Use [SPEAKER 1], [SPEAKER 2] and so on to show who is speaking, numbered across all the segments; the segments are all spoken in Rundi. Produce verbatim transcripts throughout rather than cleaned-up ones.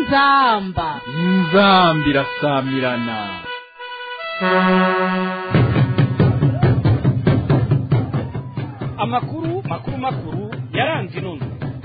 [SPEAKER 1] inzamba
[SPEAKER 2] inzamba irasamirana.
[SPEAKER 3] amakuru makuru makuru yaranze intumwa.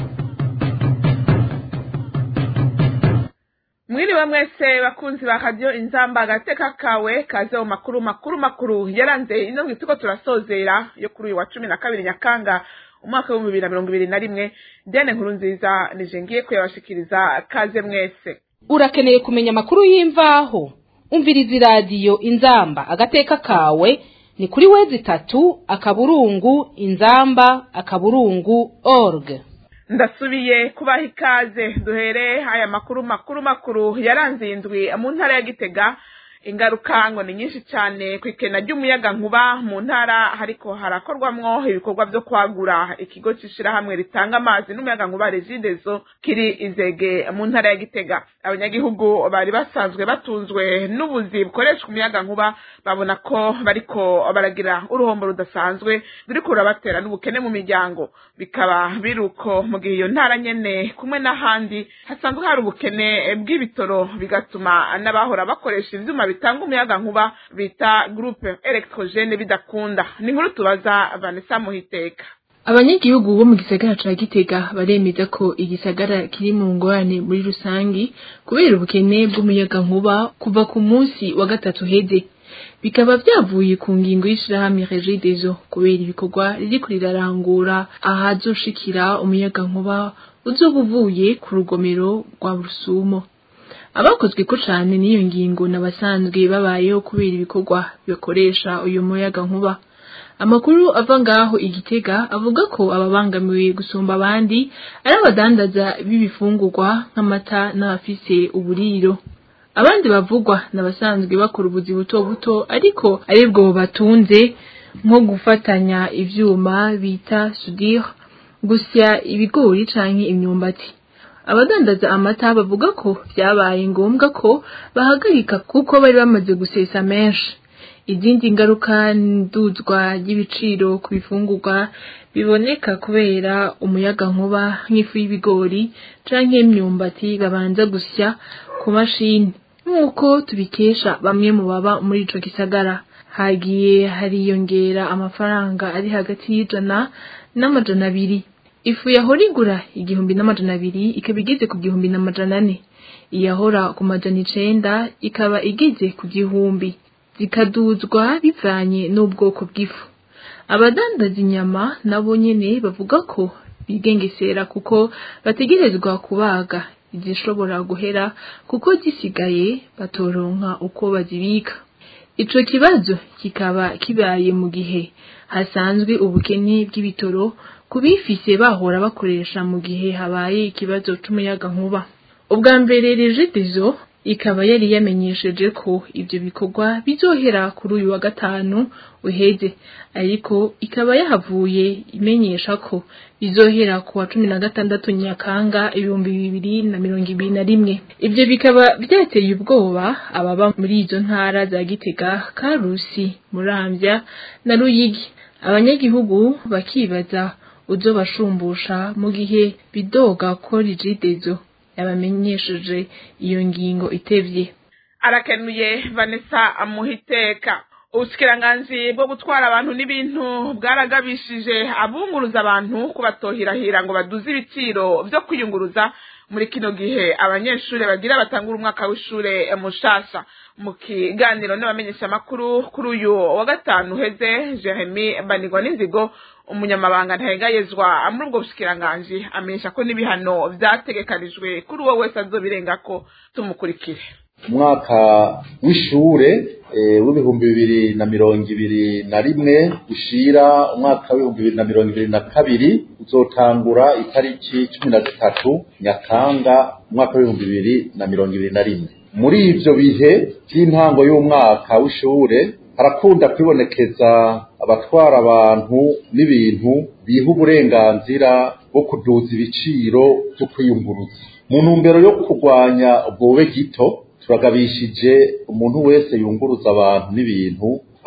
[SPEAKER 4] Mwiriwe mwese bakunzi ba radio inzamba agateka kawe kaze mu makuru makuru makuru yaranze ino ngituko turasozera yo kuri uyu wa cumi na kabiri Nyakanga umwaka wa bibiri na mirongo ibiri na rimwe. Dene nkuru nziza nije ngiye kuyabashikiriza kaze mwese.
[SPEAKER 1] Urakeneye kumenya amakuru y'imvaho umviriza radio inzamba agateka kawe ni kuri wezi tatu akaburungu inzamba akaburungu org.
[SPEAKER 4] Ndasubiye kubaha ikaze duhere aya makuru makuru makuru yaranze indwi mu ntara ya Gitega. Ingaruka ngo ni nyinshi cyane kwikena ry'umuyaga nkuba mu ntara, hariko harakorwamwo ibikorwa byo kwagura ikigo cishira hamwe ritanga amazi n'umuyaga nkuba Regideso kiri Izege mu ntara ya Gitega. Abanyagihugu bari basanzwe batunzwe n'ubuzi bukoreshwa umuyaga nkuba babona ko bariko baragira uruhombo rudasanzwe biri kurabatera n'ubukene mu miryango. Bikaba biruko mu gihe iyo ntara nyene kumwe n'ahandi hasanzwe hari ubukene bw'ibitoro, bigatuma n'abahora bakoresha ivyuma bitanga umuyaga nkuba bita groupe electrogene bidakunda. Ni nkuru tubaza Vanessa Muhiteka.
[SPEAKER 5] Abanyagihugu bo mu gisagara ca Gitega baremeza ko igisagara kiri mu ngorane muri rusangi kubera ubukene bw'umuyaga nkuba kuva ku munsi wa gatatu heze. Bikaba vyavuye ku ngingo y'ishirahamwe Regideso kubera ibikorwa riri kurirarangura ahazoshikira umuyaga nkuba uzobuvuye ku rugomero rwa Rusumo. Abakozwe ko cyane niyo ngingo nabasanzwe babayeho kubera ibikorwa bikoresha uyu muyaga nkuba. Amakuru ava ngaho Igitega avuga ko ababangamiwe gusumba abandi ari abadandaza b'ibifungurwa nk'amata n'abafise uburiro. Abandi bavugwa nabasanzwe bakora ubuzi buto buto ariko aribwo batunze nko gufatanya ivyuma bita soudure, gusya ibigori canke imyumbati. Abadandaza amata bavuga ko byabaye ngombwa ko bahagarika kuko bari bamaze gusesa menshi. Izindi ngaruka nduzwa y'ibiciro ku bifungurwa biboneka kubera umuyaga nkuba nk'ifu y'ibigori canke imyumbati babanza gusya ku mashini. Nkuko tubikesha bamwe mu baba muri ico gisagara, hagiye hariyongera amafaranga ari hagati y'ijana n'amajana abiri. Ifu yahora igura igihumbi n'amajana abiri ikaba igeze ku gihumbi n'amajana ane. Iyahora ku majana icenda ikaba igeze ku gihumbi, zikaduzwa bivanye n'ubwoko bw'ifu. Abadandaza inyama nabo nyene bavuga ko bigengesera kuko bategerezwa kubaga izishobora guhera kuko gisigaye batoronka uko bazibika. Ico kibazo kikaba kibaye mu gihe hasanzwe ubukene bw'ibitoro kubifise bahora bakoresha mu gihe habaye ikibazo c'umuyaga nkuba. Ubwa mbere Regideso ikaba yari yamenyesheje ko ivyo bikorwa bizohera kuri uyu wa gatanu uheze, ariko ikaba yahavuye imenyesha ko bizohera ku wa cumi na gatandatu Nyakanga ibihumbi bibiri na mirongo ibiri na rimwe. Ivyo bikaba vyateye ubwoba ababa muri izo ntara za Gitega, Karusi, Muramvya na Ruyigi. Abanyagihugu bakibaza uzo bashumbusha mu gihe bidoga ko Regideso yabamenyesheje iyo ngingo itevye.
[SPEAKER 4] Arakenuye Vanessa Muhiteka. Ubushikiranganje bwo gutwara abantu n'ibintu bwaragabishije abunguruza abantu kubatohirahira ngo baduze ibiciro byo kwiyunguruza muri kino gihe abanyeshure bagira batangura umwaka w'ishure mushasha. Mu kiganiro n'abamenyesha makuru kuri uyu wa gatanu heze, Jeremy Banigwa n'inzigo umunyamabanga ntahegayezwa muri ubwo bushikiranganje amenyesha ko n'ibihano vyategekanijwe kuri uwo wese azobirengako. Tumukurikire.
[SPEAKER 6] Umwaka w'ishure e, w'ibihumbi bibiri na mirongo ibiri na rimwe ushira umwaka w'ibihumbi bibiri na mirongo ibiri na kabiri uzotangura itariki cumi na zitatu Nyakanga umwaka w'ibihumbi bibiri na mirongo ibiri na rimwe. Muri ivyo bihe by'intango y'umwaka w'ishure harakunda kwibonekeza abatwara abantu n'ibintu biha uburenganzira bwo kuduza ibiciro byo kwiyunguruza. Mu ntumbero yo kurwanya ubwo bube gito, turagabishije umuntu wese yunguruza abantu n'ibintu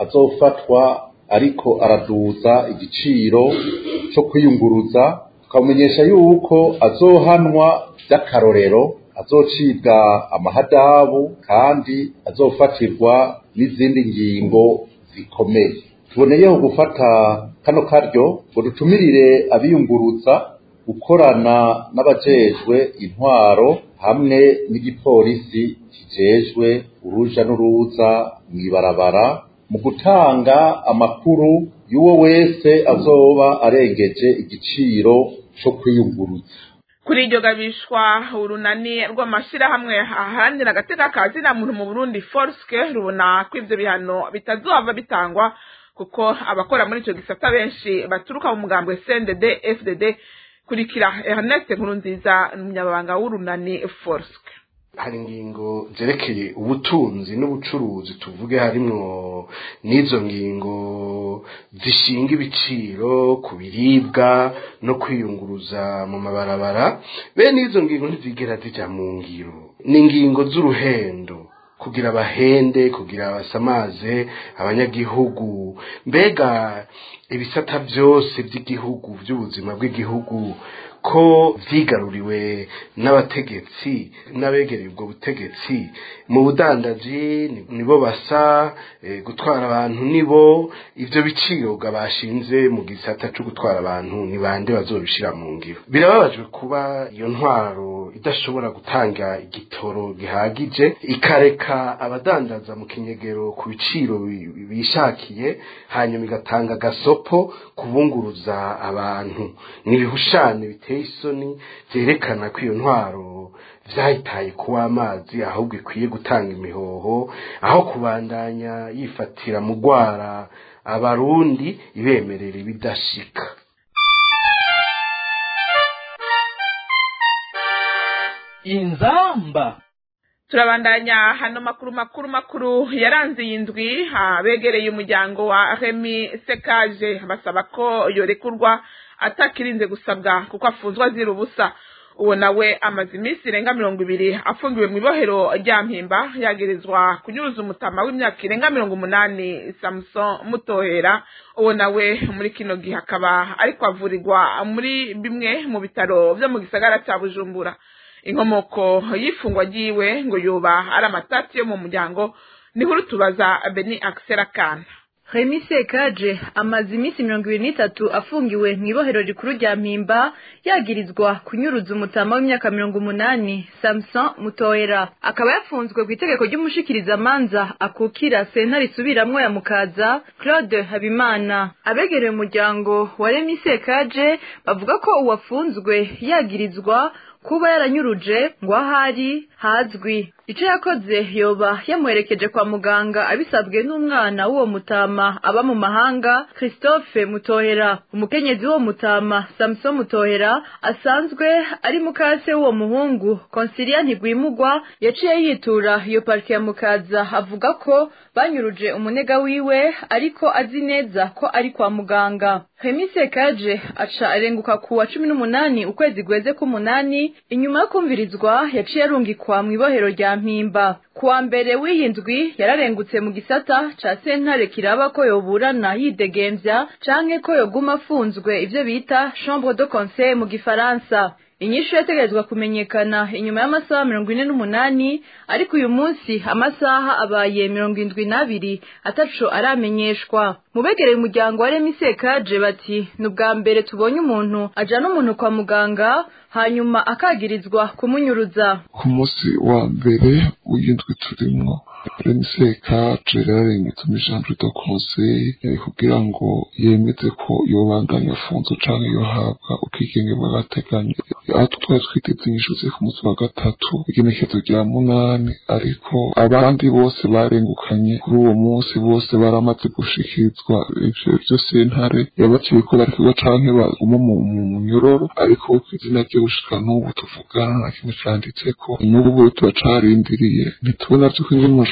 [SPEAKER 6] azofatwa ariko araduza igiciro cyo kwiyunguruza, tukamenyesha yuko azohanwa by'akarorero azocibwa amahadabu kandi azofatirwa n'izindi ngingo zikomeye. Tuboneyeho gufata kano karyo ngo dutumirire abiyunguruza gukorana n'abajejwe intwaro hamwe n'igipolisi kijejwe uruja n'uruza mw'ibarabara mu gutanga amakuru y'uwo wese azoba arengeje igiciro cyo kwiyunguruza.
[SPEAKER 4] Kuri iryo gabishwa urunani rw'amashirahamwe aharanira agateka ka zina muntu mu Burundi Forske rubona ko ivyo bihano bitazohava bitangwa kuko abakora muri ico gisata benshi baturuka mu mugambwe C N D D F D D. Kurikira Ernest Nkurunziza umunyabanga w'urunani Forske.
[SPEAKER 7] Hari ingingo zerekeye ubutunzi n'ubucuruzi tuvuge harimwo n'izo ngingo zishinga ibiciro ku biribwa no kwiyunguruza mu mabarabara, bene izo ngingo ntizigera zija mu ngiro. Ni ingingo z'uruhendo kugira abahende, kugira abasamaze abanyagihugu, mbega ibisata byose by'igihugu by'ubuzima bw'igihugu ko vyigaruriwe n'abategetsi n'abegereye ubwo butegetsi mu budandaji nibo basa e, gutwara abantu nibo ivyo biciro bashinze mu gisata cyo gutwara abantu ni bande bazobishira mu ngiro. Birababajwe kuba iyo ntwaro idashobora gutanga igitoro gihagije ikareka abadandaza mu kinyegero ku biciro bishakiye hanyuma igatanga gasopo kubunguruza abantu. Nibihushane biteye isoni vyerekana ko iyo ntwaro vyahitaye kuba amazi ahubwo ikwiye gutanga imihoho aho kubandanya yifatira mu gwara abarundi ibemerera ibidashika.
[SPEAKER 3] Inzamba
[SPEAKER 4] turabandanya hano makuru makuru makuru yaranze yindwi abegereye umuryango wa Remy Sekaje basaba ko yorekurwa atakirinze gusabwa kuko afunzwa zira ubusa. Uwo nawe amaze iminsi irenga mirongo ibiri afungiwe mu ibohero rya Mpimba yagirizwa kunyuruza umutama w'imyaka irenga mirongo umunani Samson Mutohera. Uwo nawe muri kino gihe akaba ariko avurirwa muri bimwe mu bitaro byo mu gisagara cya Bujumbura. Inkomoko y'ifungwa ryiwe ngo yoba ari amatati yo mu muryango ni huru tubaza Beni Axel Kana.
[SPEAKER 8] Remy Sekaje amaze iminsi mirongo ibiri n'itatu afungiwe mu ibohero rikuru rya Mpimba yagirizwa kunyuruza umutama w'imyaka mirongo umunani Samson Mutohera. Akaba yafunzwe ku itegeko ry'umushikiriza manza akukira sentare isubiramwo ya Mukaza Claude Habimana. Abegereye umuryango wa Remy Sekaje bavuga ko uwafunzwe yagirizwa kuba yaranyuruje ngo ahari hazwi. Ico yakoze yoba yamuherekeje kwa muganga abisabwe n'umwana w'uwo mutama aba mu mahanga Christophe Mutohera. Umukenyezi w'uwo mutama Samson Mutohera asanzwe ari mukase w'uwo muhungu Consilia Ntigwimugwa yaciye yitura iyo parike ya Mukaza avuga ko banyuruje umunega wiwe ariko azi neza ko ari kwa muganga. Remy Sekaje aca arenguka ku wa cumi n'umunani ukwezi gweze k'umunani inyuma yo kumvirizwa yaciye arungikwa mu ibohero rya Mpimba. Kuwa mbere w'iyindwi yararengutse mu gisata ca sentare kiraba ko yoburana yidegemvya canke ko yoguma afunzwe ivyo bita chambre de conseil mu gifaransa. Inyishu yategerezwa kumenyekana inyuma y'amasaha mirongo ine n'umunani ariko uyu munsi amasaha abaye mirongo indwi n'abiri ataco aramenyeshwa. Mubegereye umuryango wa Remy Sekaje bati nubwa mbere tubonye umuntu ajana umuntu kwa muganga hanyuma akagirizwa kumunyuruza.
[SPEAKER 9] Ku munsi wa mbere w'indwi turimwo Remy Sekaje yararengetse mu chambre de conseil kugira ngo yemeze ko yobandanya afunzwe canke yohabwa ubwigenge bw'agateganyo. Aho twari twiteze inyishu ze ku munsi wa gatatu igenekerezo rya munani ariko abandi bose barengukanye kuri uwo munsi bose baramaze gushikirizwa ivyo vyo sentare yabaciye ko barikwa canke baguma mu munyororo ariko kw'izina ryo gushika n'ubu tuvugana nta kimwe canditseko n'ubu turacarindiriye ntitubona vy'uko ingene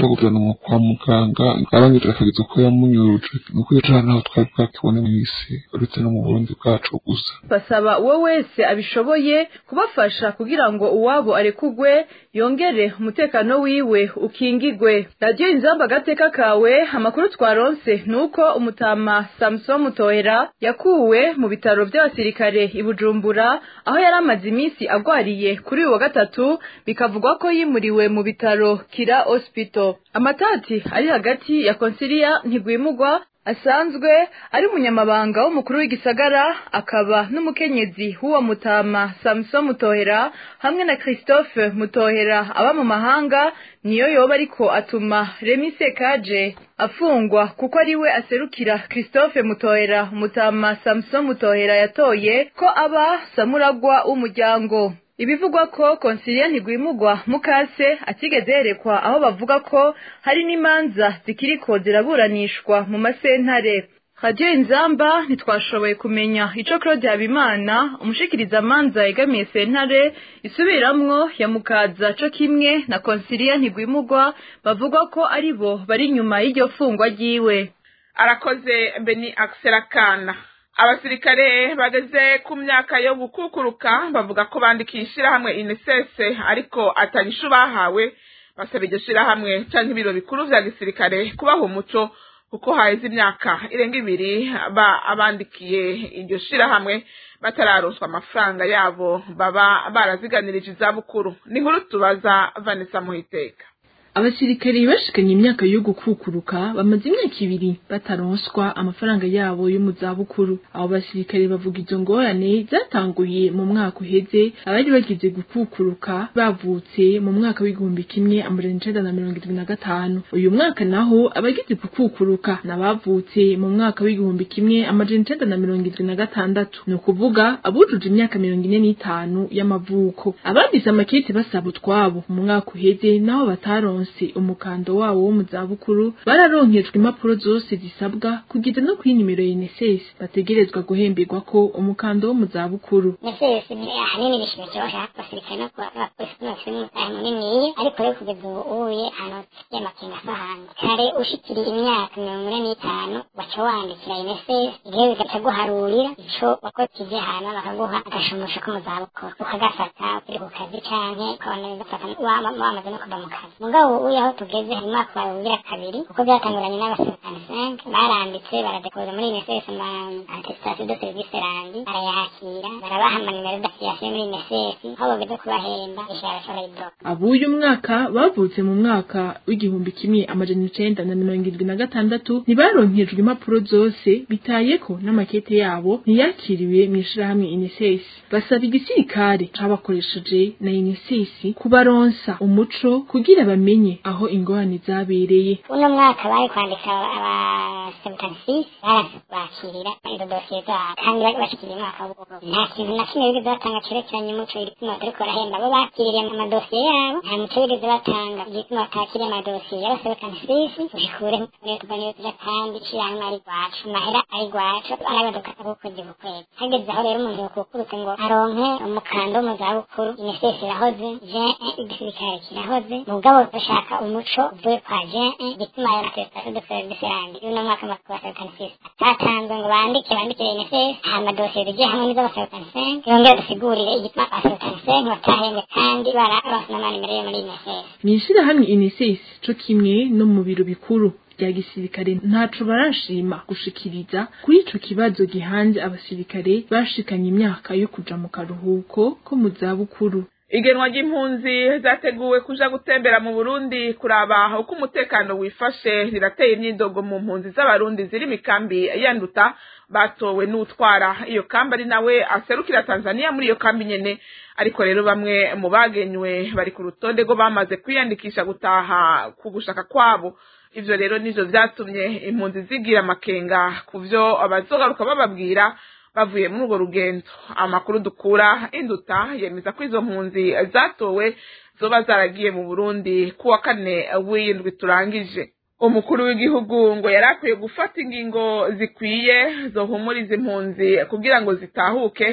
[SPEAKER 9] ashobora kujyanwa kwa muganga arangije akagize uko yamunyuruje nuko iyo cana aho twari bwakibone mw'isi uretse no mu Burundi bwacu gusa.
[SPEAKER 8] Basaba uwo wese abishoboye kubafasha kugira ngo uwabo arekugwe yongere umutekano wiwe ukingigwe. Radio Inzamba agateka kawe, amakuru twaronse nuko umutama Samson Mutohera yakuwe mu bitaro by'abasirikare i Bujumbura aho yari amaze iminsi agwariye kuri uyu wa gatatu, bikavugwa ko yimuriwe mu bitaro Kira Hospital. Amatati ari hagati ya Consilia Ntigwimugwa asanzwe ari umunyamabanga w'umukuru w'igisagara akaba n'umukenyezi w'uwo mutama Samson Mutohera hamwe na Christophe Mutohera aba mu mahanga, niyo yoba ariko atuma Remy Sekaje afungwa kuko ari we aserukira Christophe Mutohera umutama Samson Mutohera yatoye ko aba samuragwa w'umuryango. Ibivugwa ko Consilia Ntigwimugwa mukase atigeze yerekwa aho bavuga ko hari n'imanza zikiriko ziraburanishwa mu masentare. Radio Inzamba ntitwashoboye kumenya ico Claude Habimana umushikiriza manza yegamiye sentare isubiramwo ya mukaza co kimwe na Consilia Ntigwimugwa bavuga ko ari bo bari nyuma y'iryo fungwa ryiwe.
[SPEAKER 4] Arakoze Beni Akserakana. Abasirikare bageze ku myaka yo gukukuruka bavuga ko bandikishira hamwe I N S S ariko atarisho bahawe, basaba iryo shira hamwe canke ibiro bikuru vya gisirikare kubaha umuco kuko haheze imyaka irenga ibiri ba abandikiye iryo shira hamwe batararonswa amafaranga yabo baba baraziganirije izabukuru. Ni nkuru tubaza Vanessa Muhiteka.
[SPEAKER 5] Abasirikare bashikanye imyaka yo gukukuruka bamaze imyaka ibiri bataronswa amafaranga yabo yo mu zabukuru. Abo basirikare bavuga izo ngorane zatanguye mu mwaka uheze abari bagize gukukuruka bavutse mu mwaka w'igihumbi kimwe amajana icenda na mirongo irindwi na gatanu. Uyu mwaka naho abagize gukukuruka nabavutse mu mwaka w'igihumbi kimwe amajana icenda na mirongo irindwi na gatandatu, ni ukuvuga abujuje imyaka mirongo ine n'itanu y'amavuko. Abanditse amakete basaba utwabo mu mwaka uheze naho bataronse umukando wabo wo mu zabukuru bararonkejwe impapuro zose zisabwa kugeza no kuri nimero ya N S S bategerezwa guhemberwa ko umukando wo mu zabukuru.
[SPEAKER 10] N S S ni ahanini bishimikira abasirikare no abapolisi munini, ariko rero kugeza ubu uye hano y'amakenga sahanga kare ushikiri imyaka mirongo ine n'itanu baca wandikira N S S igihe bikaguharurira ico wakotije hano bakaguha agashumusho ko mu zabukuru ukagafata kuri ku kazi canke ukabona gafata wamaze no kuva mu kazi. Mugabo uyu aho tugeze mu mwaka wa bibiri na kabiri uko byatanguranye n'abasirikare cinq baranditse baradekoza muri N S S ma attestation de service randi barayakira barabaha nimero d'affiliation muri N S S aho bageze kubahemba ishara shara ibroka.
[SPEAKER 5] Abuyu mwaka bavutse mu mwaka w'igihumbi kimwe amajana icenda na mirongo irindwi na gatandatu ntibaronkejwe impapuro zose bitayeko n'amakete yabo ntiyakiriwe mu ishirahamwe N S S. Basaba igisirikare cabakoresheje na N S S kubaronsa umuco kugira bamenye aho ingorane zabereye.
[SPEAKER 10] Uno mwaka bari kwandika aba seventy-six barasubakirira izo dosiye zabo kandi bashikiriye umwaka w'ubwo nta kintu na kimwe bigeze batanga cerekeranye umuco igituma bariko barahemba abo bakiriye amadosiye yabo nta muco bigeze batanga igituma batakiriye amadosiye y'aba seventy-six bikure kuva niyo tuja kandi ishirahamwe ari rwacu amahera ari rwacu arabaduka abukwezi bukwezi. Hageze aho rero umuntu yokukurutse ngo aronke umukando wo mu zabukuru N S S irahoze je igisirikare kirahoze mugabo bashaka umuco uvuye kwa je igituma yo attestation de service randi uno mwaka makuru seventy-six atatanzwe ngo bandike bandike N S S amadosiye bije hamwe n'izo seventy-five yongera dusigurire igituma seventy-five batahembe kandi bararose n'amanimero yo muri N S S.
[SPEAKER 5] Mwishira hamwe N S S co kimwe no mu biro bikuru bya gisirikare ntaco barashima gushikiriza kuri ico kibazo gihanze abasirikare bashikanye imyaka yo kuja mu karuhuko ko mu zabukuru.
[SPEAKER 4] Igenwa ry'impunzi zateguwe kuja gutembera mu Burundi kuraba uko umutekano wifashe rirateye imyidogo mu mpunzi z'abarundi ziri mikambi yanduta batowe n'utwara iyo kamba ari nawe aserukira Tanzania muri iyo kambi nyene, ariko rero bamwe mu bagenywe bari ku rutonde go bamaze kwiyandikisha gutaha ku gushaka kwabo. Ivyo rero nizo vyatumye impunzi zigira amakenga kuvyo abazogaruka bababwira bavuye muri urwo rugendo. Amakuru dukura induta yemeza ko izo mpunzi zatowe zoba zaragiye mu Burundi kuwa kane w'indwi turangije. Umukuru w'igihugu ngo yarakwiye gufata ingingo zikwiye zohumuriza impunzi kugira ngo zitahuke,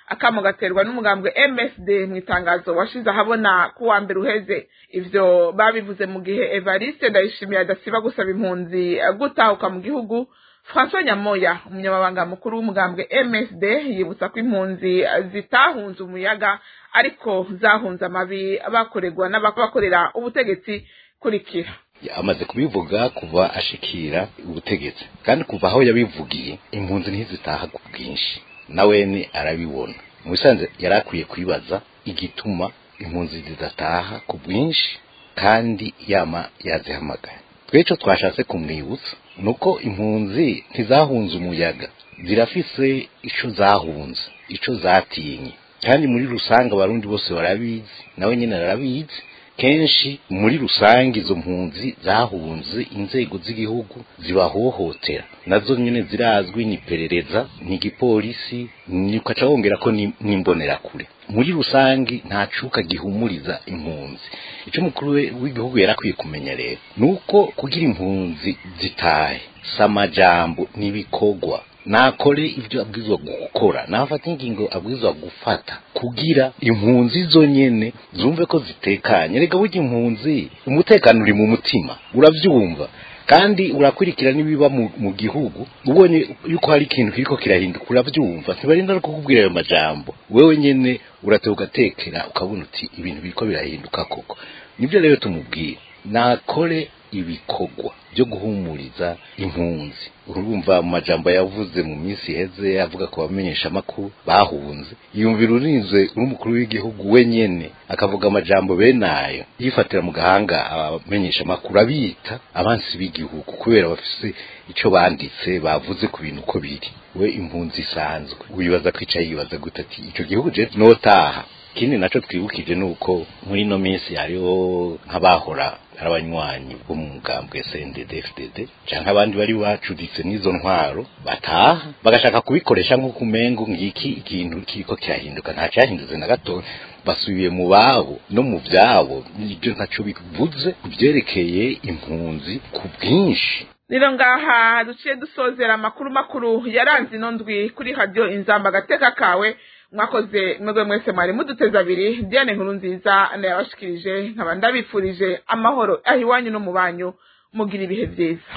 [SPEAKER 4] akamo gaterwa n'umugambwe M S D mu itangazo washize ahabona ku wa mbere uheze. Ivyo babivuze mu gihe Evariste Ndayishimiye adasiba gusaba impunzi gutahuka mu gihugu. François Nyamoya umunyamabanga mukuru w'umugambwe M S D yibutsa ko impunzi zitahunze umuyaga ariko zahunze amabi bakoregwa n'abakorera ubutegetsi kurikira.
[SPEAKER 11] Amaze kubivuga kuva ashikira ubutegetsi kandi kuva aho yabivugiye impunzi ntizitaha ku bwinshi nawe ni arabibona. Mu bisanzwe yarakwiye kwibaza igituma impunzi zidataha ku bwinshi kandi yama yazihamagaye. Tweco twashatse kumwibutsa nuko impunzi ntizahunze umuyaga, zirafise ico zahunze, ico zatinye, kandi muri rusanga abarundi bose barabizi, nawe nyine arabizi. Kenshi muri rusange izo mpunzi zahunze inzego z'igihugu zibahohotera, nazo nyine zirazwi, ni perereza, ni gipolisi, ni kaca wongera ko ni mbonera kure. Muri rusange nta cuka gihumuriza impunzi. Ico mukuru w'igihugu yarakwiye kumenya rero nuko kugira impunzi zitahe samajambo nibikogwa, nakore ivyo abwizwa gukora, nafata ingingo abwizwa gufata kugira impunzi zo nyene zumve ko zitekanye. Rega burya impunzi umutekano uri mu mutima, uravyumva kandi urakurikira nibiba mu, mu gihugu, ubonye yuko hari ikintu kiriko kirahinduka uravyumva, ntibarinda no kukubwira ayo majambo, wewe nyene uratewe ugatekera ukabona uti ibintu biriko birahinduka koko. Nibyo rero tumubwira nakore ibikogwa byo guhumuriza impunzi. Urumva mu majambo yavuze mu minsi heze avuga ko bamenyesha amakuru bahunze, yumvira urinzwe n'umukuru w'igihugu wenyene akavuga amajambo benayo yifatira mu gahanga abamenyesha amakuru abita abansi b'igihugu kubera bafise ico banditse bavuze ku bintu ko biri. We impunzi isanzwe wibaza kwica yibaza gutati ico gihugu je notaha. Kindi naco twibukije nuko muri no minsi hariho nk'abahora arabanywanyi bo mu mugambwe S N D D F D D canke abandi bari bacuditse n'izo ntwaro bataha bagashaka kubikoresha nko kumengo ngiki ikintu kiriko kirahinduka. Nta cyahinduze na gato, basubiye mu babo no mu vyabo, ibyo ntaco bivuze kubyerekeye impunzi ku bwinshi.
[SPEAKER 4] Niro ngaha duciye dusozera amakuru makuru yaranze inondwi kuri radio Inzamba agateka kawe. Mwakoze mwebwe mwese mwari muduteza abiri. Diane Nkuru nziza nayabashikirije, nkaba ndabipfurije amahoro ahiwanyu no mu banyu, mugira ibihe byiza.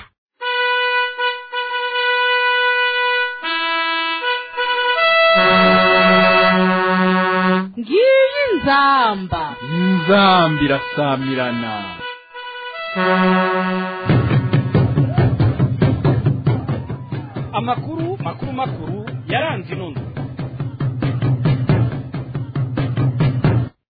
[SPEAKER 1] Ngiyi Inzamba,
[SPEAKER 2] Inzamba irasamirana.
[SPEAKER 3] Amakuru makuru makuru